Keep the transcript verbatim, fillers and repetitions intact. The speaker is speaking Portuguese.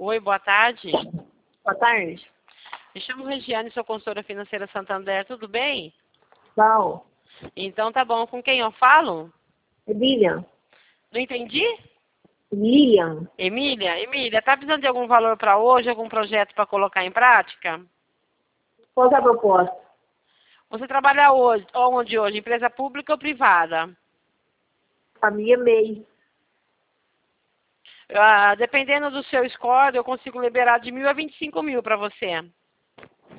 Oi, boa tarde. Boa tarde. Me chamo Regiane, sou consultora financeira Santander, tudo bem? Qual? Então tá bom, com quem eu falo? Lilian. Não entendi? Lilian. Emília? Emília, tá precisando de algum valor para hoje, algum projeto para colocar em prática? Qual que é a proposta? Você trabalha hoje, onde hoje? Empresa pública ou privada? Família M E I. Ah, dependendo do seu score, eu consigo liberar de mil a vinte e cinco mil para você.